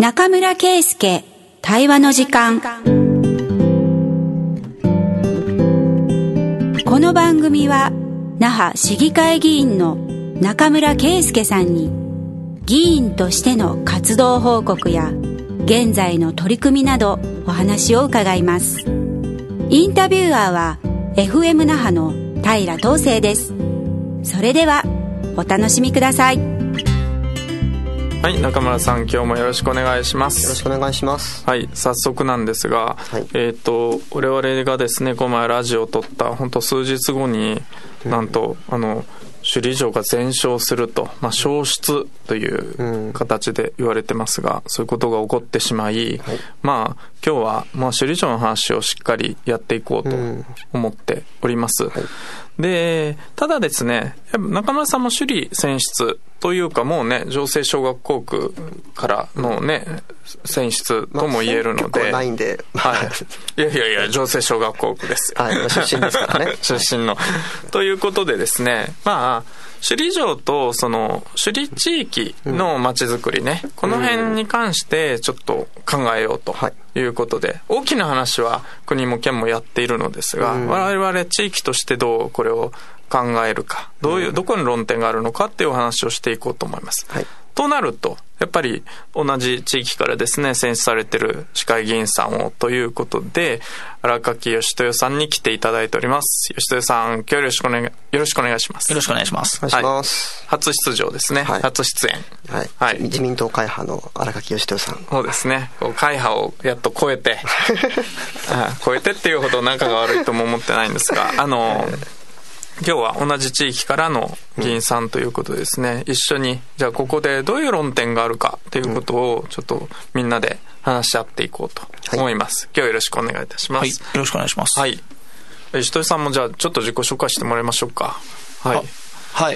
中村圭介対話の時間。この番組は那覇市議会議員の中村圭介さんに議員としての活動報告や現在の取り組みなどお話を伺います。インタビュアーは FM 那覇の平東成です。それではお楽しみください。 はい、中村さん、今日もよろしくお願いします。 よろしくお願いします。 はい、早速なんですが、はい、我々がですね、この前ラジオを撮った本当数日後に、なんと首里城が全焼すると、焼失という形で言われてますが、そういうことが起こってしまい、はい、今日は首里城の話をしっかりやっていこうと思っております。はい、で、ただですね、中村さんも首里選出というか、もうね、城西小学校区からのね、選出とも言えるので、 ないんで、 はい、いや城西小学校区ですよ、 はい、出身ですからね出身のということでですね、首里城とその首里地域の街づくりね、この辺に関してちょっと考えようということで、大きな話は国も県もやっているのですが、我々地域としてどうこれを考えるか、どこに論点があるのかっていうお話をしていこうと思います。はい、となるとやっぱり同じ地域からですね、選出されている市会議員さんをということで、荒垣義豊さんに来ていただいております。義豊さん、今日よろしくお願いします。 よろしくお願いします。 お願いします。 はい、初出場ですね。はい、初出演。 はい。はい、自民党会派の荒垣義豊さん。 そうですね。会派をやっと超えて、超えてっていうほど仲が悪いとも思ってないんですが、今日は同じ地域からの議員さんということですね、一緒にじゃあここでどういう論点があるかということをちょっとみんなで話し合っていこうと思います。はい、今日はよろしくお願いいたします。 はい、よろしくお願いします。 はい、石戸さんもじゃあちょっと自己紹介してもらいましょうか。はい、 はい、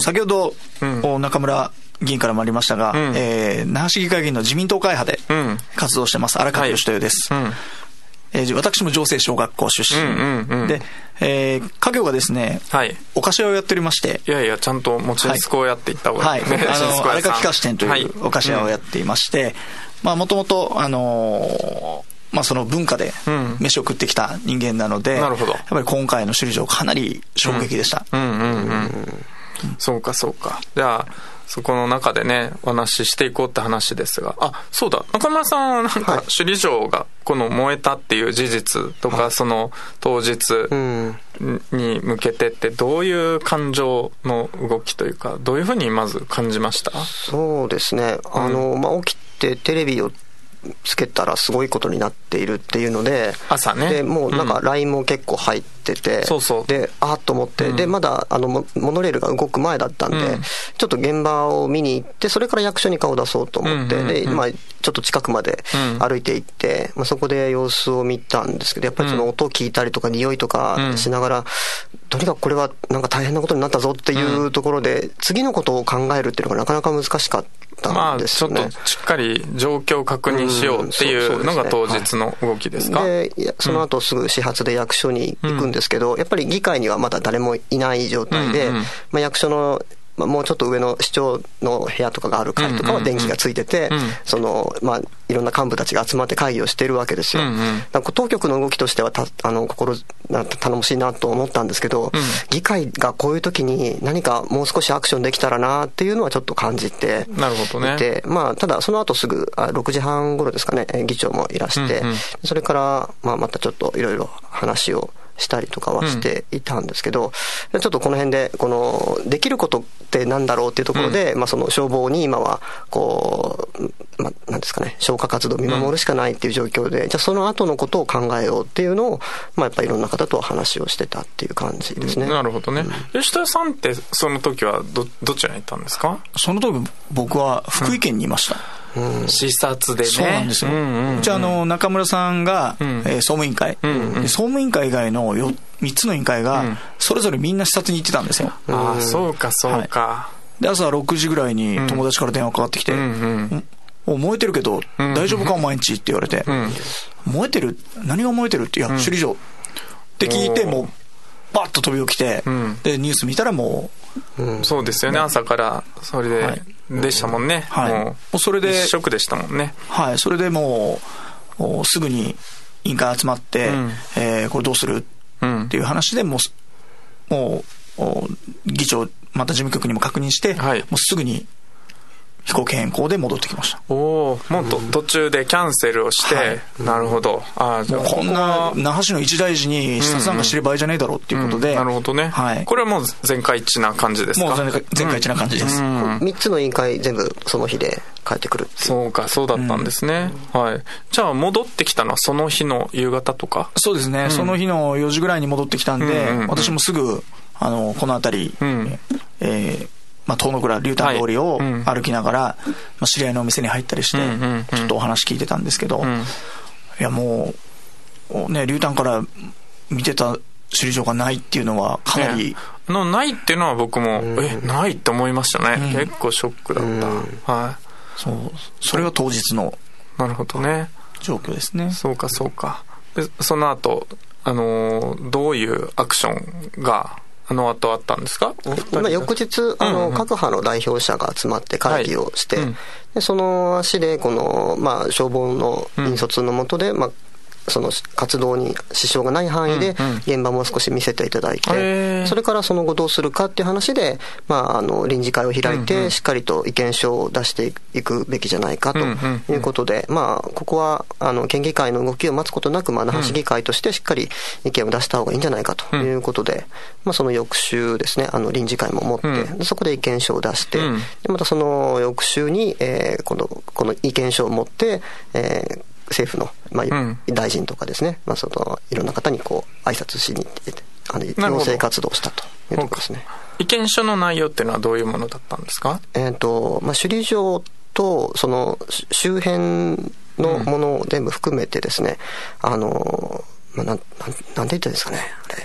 先ほど、中村議員からもありましたが、那覇市議会議員の自民党会派で活動してます荒垣義豊です。私も城西小学校出身、で、家業がですね、はい、お菓子屋をやっておりまして、 いやちゃんと持ちつこをやっていった方がいいね。 荒垣菓子店というお菓子屋をやっていまして、もともとその文化で飯を食ってきた人間なので、やっぱり今回の首里城かなり衝撃でした。 そうか。じゃあそこの中でね、お話ししていこうって話ですが、そうだ、中村さんはなんか首里城がこの燃えたっていう事実とか、その当日に向けてってどういう感情の動きというか、どういうふうにまず感じました？ そうですね、起きてテレビをつけたらすごいことになっているっていうので、 朝ね、 でもうなんか LINE も結構入ってて、でと思って、でまだモノレールが動く前だったんで、ちょっと現場を見に行って、それから役所に顔を出そうと思って、でちょっと近くまで歩いて行って、そこで様子を見たんですけど、やっぱりその音を聞いたりとか匂いとかしながら、とにかくこれはなんか大変なことになったぞっていうところで、次のことを考えるっていうのがなかなか難しかったんですよね。 ちょっとしっかり状況を確認しようっていうのが当日の動きですか？ で、その後すぐ始発で役所に行くんですけど、やっぱり議会にはまだ誰もいない状態で、役所のもうちょっと上の市長の部屋とかがある階とかは電気がついてて、いろんな幹部たちが集まって会議をしているわけですよ。当局の動きとしては頼もしいなと思ったんですけど、議会がこういう時に何かもう少しアクションできたらなっていうのはちょっと感じていて、 なるほどね。 ただその後すぐ6時半頃ですかね、議長もいらして、それからまたちょっといろいろ話をしたりとかはしていたんですけど、ちょっとこの辺でできることってなんだろうっていうところで、その消防に今はなんですかね、消火活動を見守るしかないっていう状況で、じゃあその後のことを考えようっていうのを、やっぱりいろんな方と話をしてたっていう感じですね。 なるほどね。吉田さんってその時はどちらにいたんですか？ その時僕は福井県にいました。 視察でね。 そうなんですよ。じゃあ中村さんが、総務委員会、総務委員会以外の3つの委員会がそれぞれみんな視察に行ってたんですよ。 そうか。 はい、で朝6時ぐらいに友達から電話かかってきて、燃えてるけど大丈夫かお前んちって言われて、燃えてる？何が燃えてるって、いや首里城って聞いて、もうバッと飛び起きて、でニュース見たらもう、そうですよね、朝からそれででしたもんね。 はい。もうそれで。 一色でしたもんね。 はい。それでもう、すぐに委員会集まって、これどうするっていう話でもう議長、また事務局にも確認して、もうすぐに飛行機変更で戻ってきました。 もう途中でキャンセルをして、なるほど。 じゃあこんな那覇市の一大事に視察なんかしてる場合じゃないだろうっていうことで。 なるほどね。はい。これはもう全会一致な感じですか？ もう全会一致な感じです。 3つの委員会全部その日で帰ってくる。 そうか、そうだったんですね。はい。じゃあ戻ってきたのはその日の夕方とか？ そうですね。その日の4時ぐらいに戻ってきたんで、私もすぐ、この辺り、遠野倉竜丹通りを歩きながら、知り合いのお店に入ったりして、ちょっとお話聞いてたんですけど、いやもう、ね、竜丹から見てた首里城がないっていうのはかなり、 ないっていうのは僕も、ないって思いましたね。結構ショックだった。はい。 それが当日の。 なるほどね。 状況ですね。 そうか、そうか。で、その後、どういうアクションが、後あったんですか？ 翌日、各派の代表者が集まって会議をして、でその足で、消防の引率の下で、その活動に支障がない範囲で現場も少し見せていただいて、それからその後どうするかっていう話で、臨時会を開いてしっかりと意見書を出していくべきじゃないかということで、ここは県議会の動きを待つことなく、那覇市議会としてしっかり意見を出した方がいいんじゃないかということで、その翌週ですね、臨時会も持って、そこで意見書を出して、またその翌週に、この意見書を持って、政府の、大臣とかですね、いろんな方に挨拶しに行って要請活動をしたというところですね。 意見書の内容っていうのはどういうものだったんですか？ 首里城とその周辺のものを全部含めてですね、なんて言ったらいいんですかね、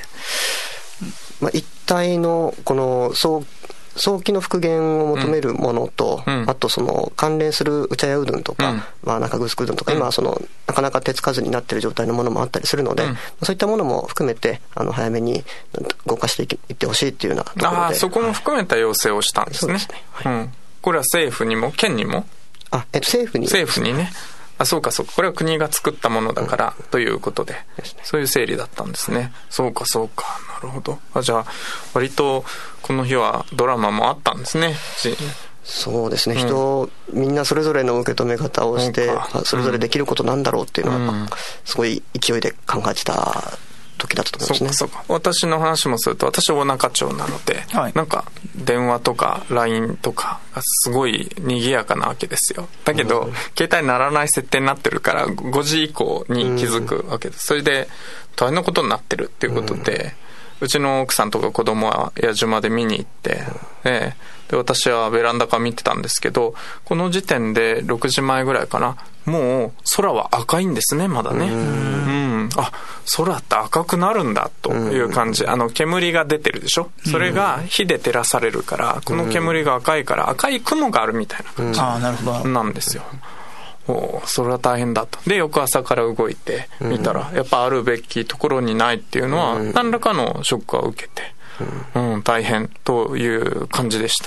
一体のこの早期の復元を求めるものと、あとその関連する内屋うどんとか、中城うどんとか、今なかなか手つかずになっている状態のものもあったりするので、そういったものも含めて早めに動かしていってほしいっていうようなところで、 そこも含めた要請をしたんですね。これは政府にも県にも？ 政府にね。そうか。これは国が作ったものだから、ということで、そういう整理だったんですね。そうか。なるほど。じゃあ、割と、この日はドラマもあったんですね。 そうですね。みんなそれぞれの受け止め方をして、それぞれできることなんだろうっていうのは、すごい勢いで考えてた時だったと思いますね。 そうか。私の話もすると、私は大中町なので、なんか電話とか LINE とかがすごい賑やかなわけですよ。だけど、携帯鳴らない設定になってるから5時以降に気づくわけです。それで大変なことになってるっていうことで、うちの奥さんとか子供は野島で見に行って、で私はベランダから見てたんですけど、この時点で6時前ぐらいかな、もう空は赤いんですね、まだね。空って赤くなるんだという感じ。煙が出てるでしょ。それが火で照らされるから、この煙が赤いから赤い雲があるみたいな感じなんですよ。それは大変だと。で、翌朝から動いてみたら、やっぱあるべきところにないっていうのは、何らかのショックは受けて、大変という感じでした。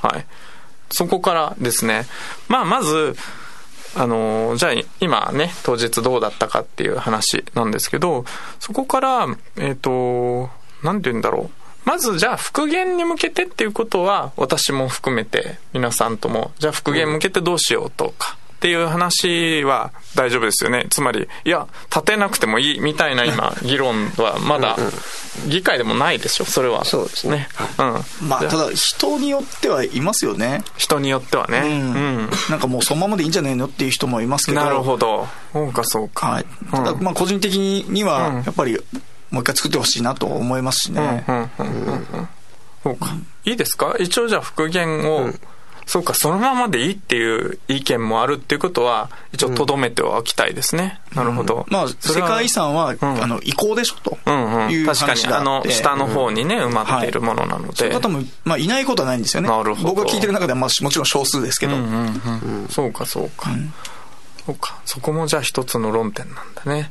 はい。そこからですね、まず、じゃあ今ね、当日どうだったかっていう話なんですけど、そこから、なんて言うんだろう。まずじゃあ復元に向けてっていうことは、私も含めて皆さんとも、じゃあ復元向けてどうしようとか、っていう話は大丈夫ですよね。つまり、いや、立てなくてもいいみたいな今、議論はまだ議会でもないでしょ、それは。 そうですね。 ただ、人によってはいますよね。 人によってはね。 なんかもうそのままでいいんじゃないのっていう人もいますけど。 なるほど。そうか。 はい。ただ、個人的には、やっぱり、もう一回作ってほしいなと思いますしね。 そうか。いいですか？一応じゃあ復元を、そうか、そのままでいいっていう意見もあるっていうことは、一応留めておきたいですね。なるほど。 世界遺産は、遺構でしょという話があって。 確かに、下の方にね、埋まっているものなので。 そういう方も、いないことはないんですよね。 なるほど。 僕が聞いてる中では、もちろん少数ですけど。 そうか。そうか。そこもじゃあ一つの論点なんだね。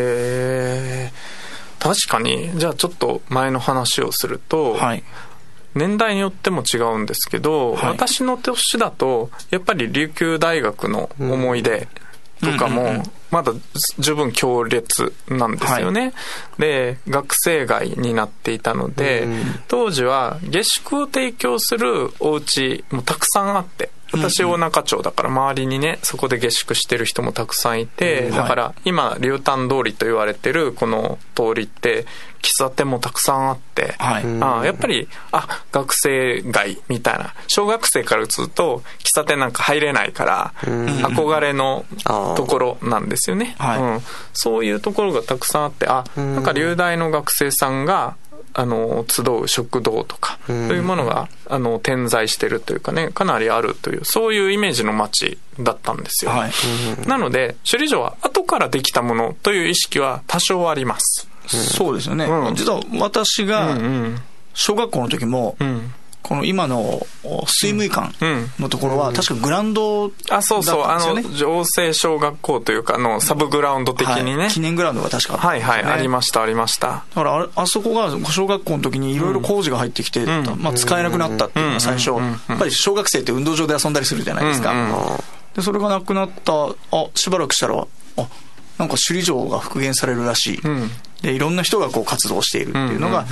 確かに、じゃあちょっと前の話をすると、 年代によっても違うんですけど、私の年だとやっぱり琉球大学の思い出とかもまだ十分強烈なんですよね。で、学生街になっていたので、当時は下宿を提供するお家もたくさんあって、私大中町だから周りにね、そこで下宿してる人もたくさんいて、だから今竜丹通りと言われてるこの通りって喫茶店もたくさんあって、やっぱり学生街みたいな、小学生からすると喫茶店なんか入れないから憧れのところなんですよね。そういうところがたくさんあって、なんか竜大の学生さんが集う食堂とか、そういうものが点在してるというかね、かなりあるという、そういうイメージの街だったんですよ。なので首里城は後からできたものという意識は多少あります。 そうですよね。実は私が小学校の時も、この今の水務館のところは確かグラウンドだったんですよね。 城西小学校というかサブグラウンド的にね、 記念グラウンドが確かあったんですよね。 ありましたありました。 だからあそこが小学校の時にいろいろ工事が入ってきて、使えなくなったっていうのが最初、やっぱり小学生って運動場で遊んだりするじゃないですか。でそれがなくなったしばらくしたらなんか首里城が復元されるらしい、でいろんな人がこう活動しているっていうのが、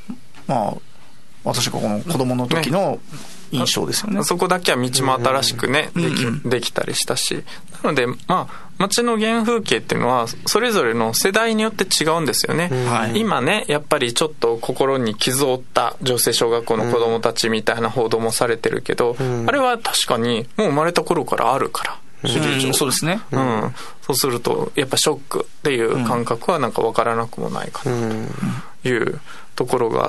私がこの子供の時の印象ですよね。 そこだけは道も新しくね、できたりしたし、なので街の原風景っていうのはそれぞれの世代によって違うんですよね。今ね、やっぱりちょっと心に傷を負った城西小学校の子供たちみたいな報道もされてるけど、あれは確かにもう生まれた頃からあるから首里城、 そうですね。 そうするとやっぱショックっていう感覚はなんか分からなくもないかなというところがあって、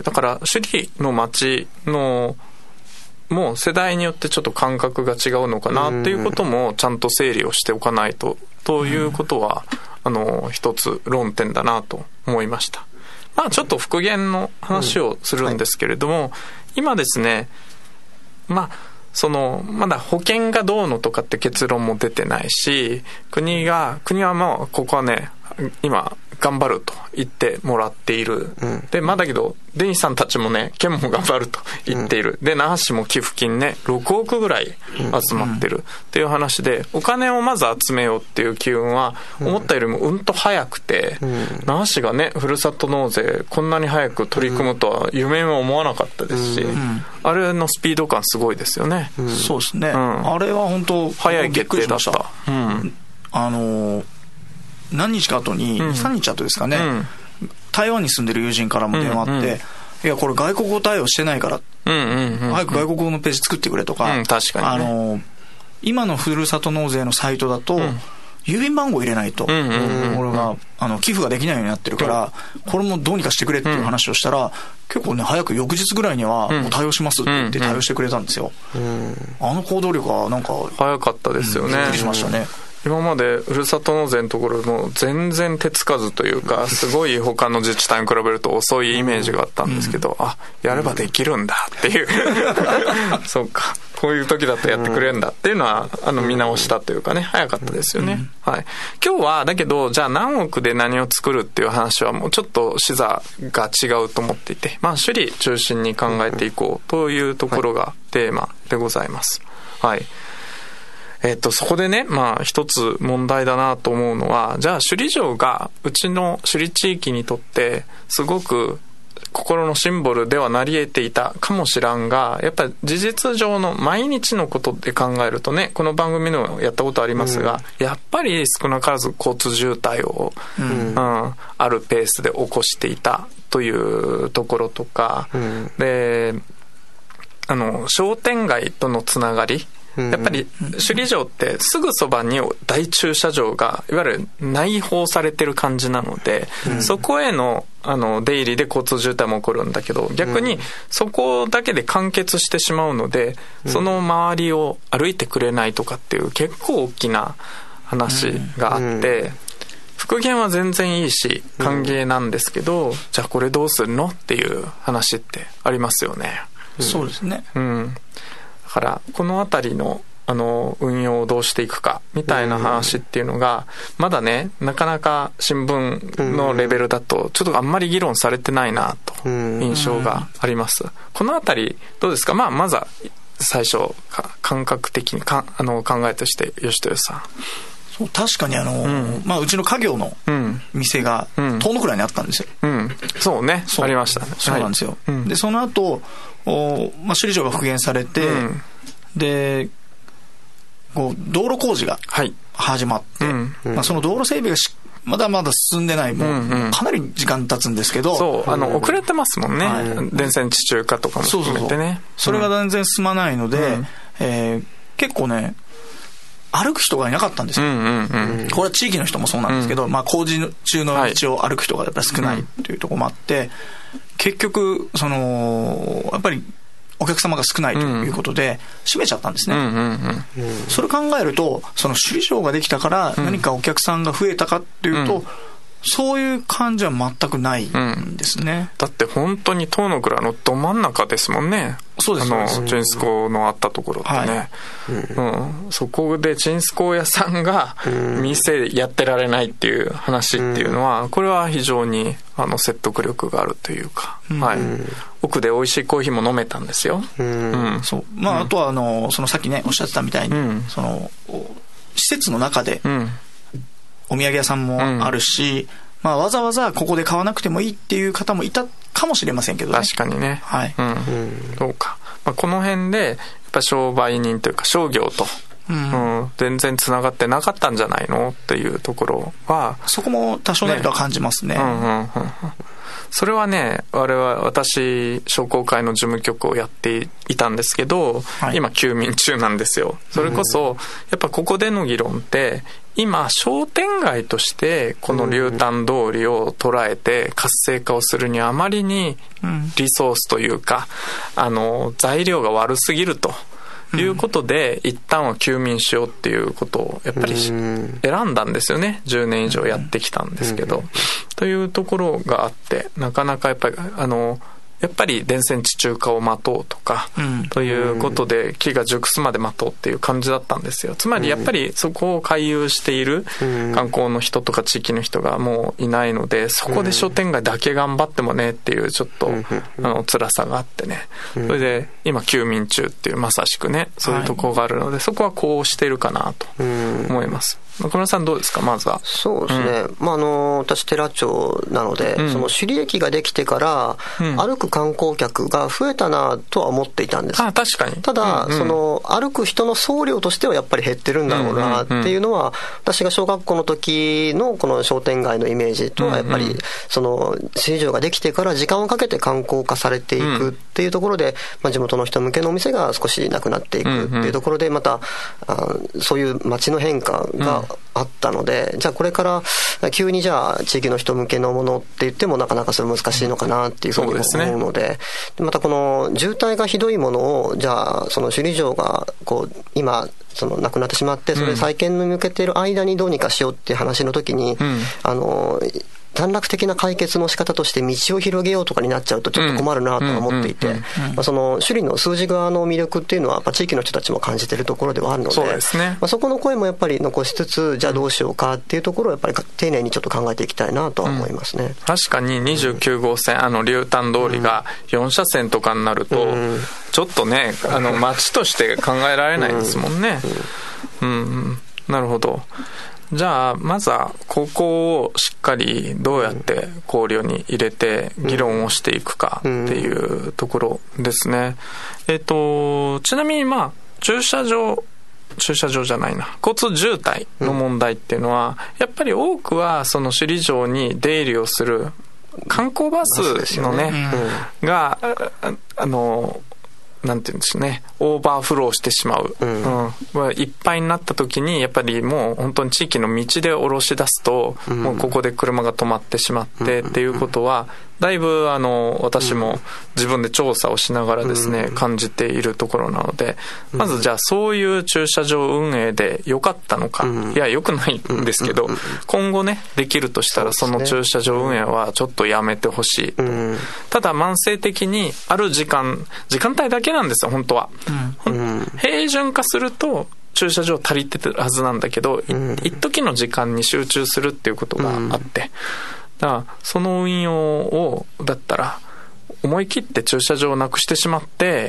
だから首里の街のもう世代によってちょっと感覚が違うのかなっていうこともちゃんと整理をしておかないとということは一つ論点だなと思いました。ちょっと復元の話をするんですけれども、今ですね、まだ保険がどうのとかって結論も出てないし、国はもうここはね今頑張ると言ってもらっている、でだけどデニスさんたちもね県も頑張ると言っている、で那覇市も寄付金ね6億ぐらい集まってるっていう話で、お金をまず集めようっていう機運は思ったよりもと早くて、那覇市がねふるさと納税こんなに早く取り組むとは夢も思わなかったですし、あれのスピード感すごいですよね。 そうですね、あれは本当早い決定だった。 何日か後に、3日後ですかね、台湾に住んでる友人からも電話あって、いやこれ外国語対応してないから、早く外国語のページ作ってくれとか、 確かにね、 今のふるさと納税のサイトだと、郵便番号入れないと、これが寄付ができないようになってるから、これもどうにかしてくれっていう話をしたら、結構ね早く翌日ぐらいにはもう対応しますって言って対応してくれたんですよ。行動力はなんか早かったですよね。 びっくりしましたね。 今までふるさと納税のところも全然手つかずというか、すごい他の自治体に比べると遅いイメージがあったんですけど、やればできるんだっていうそうか、こういう時だとやってくれるんだっていうのは見直したというかね、早かったですよね。今日はだけどじゃあ何億で何を作るっていう話はもうちょっと視座が違うと思っていて、首里中心に考えていこうというところがテーマでございます。そこでね、一つ問題だなと思うのは、じゃあ首里城がうちの首里地域にとってすごく心のシンボルではなり得ていたかもしらんが、やっぱり事実上の毎日のことで考えるとね、この番組のやったことありますが、やっぱり少なからず交通渋滞を、あるペースで起こしていたというところとか、で商店街とのつながり、やっぱり首里城ってすぐそばに大駐車場がいわゆる内包されてる感じなので、そこへの出入りで交通渋滞も起こるんだけど、逆にそこだけで完結してしまうので、その周りを歩いてくれないとかっていう結構大きな話があって、復元は全然いいし歓迎なんですけど、じゃあこれどうするのっていう話ってありますよね。 そうですね。 だからこの辺りの運用をどうしていくかみたいな話っていうのがまだねなかなか新聞のレベルだとちょっとあんまり議論されてないなと印象があります。このあたりどうですか？まずは最初感覚的に考えとして吉豊さん。 そう確かにうちの家業の店が遠野くらいにあったんですよ。 そうね、ありましたね。 そうなんですよ。でその後首里城が復元されて、で道路工事が始まって、その道路整備がまだまだ進んでない、もうかなり時間経つんですけど、 遅れてますもんね、電線地中化とかも含めてね。 それが全然進まないので、結構ね歩く人がいなかったんですよ。これは地域の人もそうなんですけど、工事中の道を歩く人がやっぱり少ないというところもあって、結局やっぱりお客様が少ないということで閉めちゃったんですね。それ考えると首里城ができたから何かお客さんが増えたかっていうと、そういう感じは全くないんですね。 だって本当に遠野倉のど真ん中ですもんね。 そうです。 チンスコーのあったところってね、そこでチンスコー屋さんが店やってられないっていう話っていうのは、これは非常に説得力があるというか、奥で美味しいコーヒーも飲めたんですよ。 そう。あとはさっきねおっしゃってたみたいに、施設の中でお土産屋さんもあるし、わざわざここで買わなくてもいいっていう方もいたかもしれませんけどね。 確かにね。そうか。この辺でやっぱ商売人というか商業と、全然つながってなかったんじゃないのっていうところは、 そこも多少なりとは感じますね。 それはね、私商工会の事務局をやっていたんですけど、今休眠中なんですよ。それこそやっぱここでの議論って今商店街としてこの竜丹通りを捉えて活性化をするにはあまりにリソースというか材料が悪すぎるということで、一旦は休眠しようっていうことをやっぱり選んだんですよね。10年以上やってきたんですけど、というところがあって、なかなかやっぱり電線地中化を待とうとか、ということで木が熟すまで待とうっていう感じだったんですよ。つまりやっぱりそこを回遊している観光の人とか地域の人がもういないので、そこで商店街だけ頑張ってもねっていうちょっと辛さがあってね、それで今休眠中っていうまさしくねそういうところがあるので、そこはこうしてるかなと思います。中村さんどうですか？まずは。 そうですね、私寺町なので、その首里駅ができてから、歩く観光客が増えたなとは思っていたんです。 確かに。 ただ、歩く人の総量としてはやっぱり減ってるんだろうなっていうのは、私が小学校の時のこの商店街のイメージとはやっぱり首里城ができてから時間をかけて観光化されていくっていうところで、地元の人向けのお店が少しなくなっていくっていうところで、またそういう街の変化があったので、じゃあこれから急にじゃあ地域の人向けのものって言ってもなかなかそれ難しいのかなっていうふうに思うので、またこの渋滞がひどいものをじゃあ首里城が今なくなってしまってそれ再建に向けている間にどうにかしようっていう話の時に、短絡的な解決の仕方として道を広げようとかになっちゃうとちょっと困るなとは思っていて、その首里の数字側の魅力っていうのはやっぱ地域の人たちも感じているところではあるので、 そうですね。 そこの声もやっぱり残しつつ、じゃあどうしようかっていうところをやっぱり丁寧にちょっと考えていきたいなとは思いますね。 確かに29号線竜丹通りが4車線とかになると、ちょっとね街として考えられないですもんね。なるほど。じゃあまずはここをしっかりどうやって考慮に入れて議論をしていくかっていうところですね。ちなみに駐車場じゃないな、交通渋滞の問題っていうのは、やっぱり多くはその首里城に出入りをする観光バスのね、がなんていうんですね、オーバーフローしてしまう、いっぱいになった時にやっぱりもう本当に地域の道で下ろし出すと、もうここで車が止まってしまってっていうことはだいぶ私も自分で調査をしながらですね、感じているところなので、まずじゃあそういう駐車場運営で良かったのか、いや良くないんですけど、今後ねできるとしたらその駐車場運営はちょっとやめてほしいと。ただ慢性的にある時間帯だけなんですよ本当は。平準化すると駐車場足りてるはずなんだけど、一時の時間に集中するっていうことがあって、だからその運用をだったら思い切って駐車場をなくしてしまって、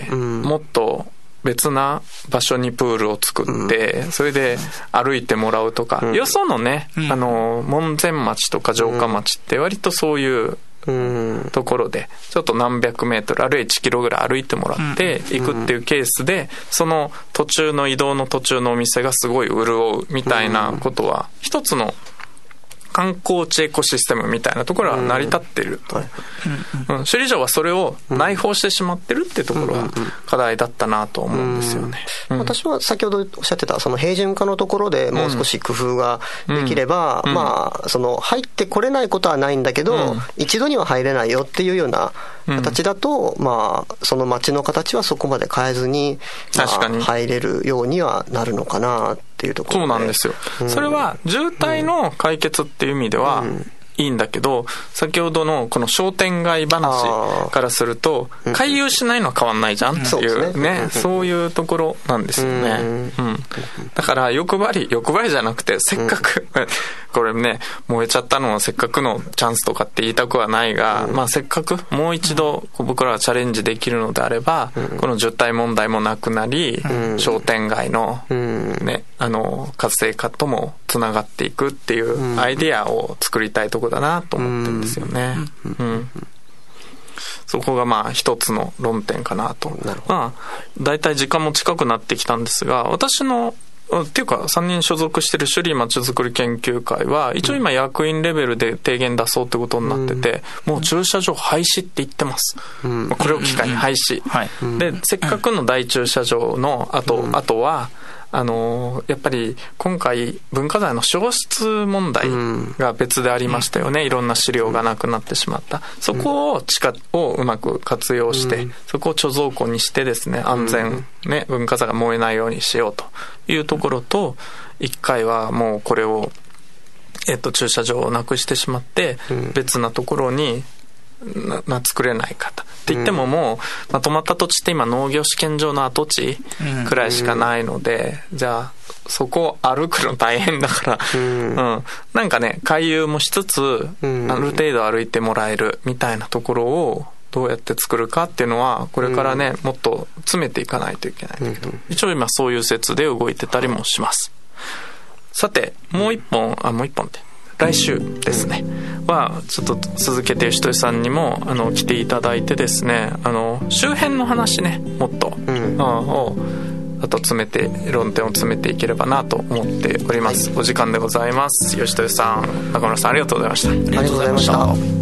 もっと別な場所にプールを作って、それで歩いてもらうとか、よそのね、門前町とか城下町って割とそういうところでちょっと何百メートルあるいは1キロぐらい歩いてもらっていくっていうケースで、その途中の移動の途中のお店がすごい潤うみたいなことは一つの観光地エコシステムみたいなところは成り立っていると、首里城はそれを内包してしまってるっていうところが課題だったなと思うんですよね。 私は先ほどおっしゃってたその平準化のところでもう少し工夫ができれば、まあその入ってこれないことはないんだけど、一度には入れないよっていうような形だと、まあその街の形はそこまで変えずに、まあ、入れるようにはなるのかなっていうところで。 そうなんですよ。それは渋滞の解決っていう意味ではいいんだけど、先ほどのこの商店街話からすると回遊しないのは変わんないじゃんっていうね、そういうところなんですよね。だから欲張りじゃなくて、せっかくこれね燃えちゃったのはせっかくのチャンスとかって言いたくはないが、まあせっかくもう一度僕らはチャレンジできるのであれば、この渋滞問題もなくなり、商店街のね活性化ともつながっていくっていうアイディアを作りたいところだなと思ってるんですよね。そこがまあ一つの論点かなと。まあだいたい時間も近くなってきたんですが、私のっていうか3人所属してる首里まちづくり研究会は一応今役員レベルで提言出そうってことになってて、もう駐車場廃止って言ってます。これを機会に廃止。でせっかくの大駐車場のあとはやっぱり今回文化財の消失問題が別でありましたよね。いろんな資料がなくなってしまった。そこを地下をうまく活用して、そこを貯蔵庫にしてですね、安全ね、文化財が燃えないようにしようというところと、一回はもうこれを駐車場をなくしてしまって別なところに作れないかと。って言ってももう、止まった土地って今農業試験場の跡地くらいしかないので、じゃあそこを歩くの大変だから、なんかね回遊もしつつ、ある程度歩いてもらえるみたいなところをどうやって作るかっていうのはこれからね、もっと詰めていかないといけないんだけど、一応今そういう説で動いてたりもします。さてもう一本って来週ですねはちょっと続けて吉豊さんにも来ていただいてですね、周辺の話ねもっと、をあと論点を詰めていければなと思っております。お時間でございます。吉豊さん、中村さん、ありがとうございました。 ありがとうございました。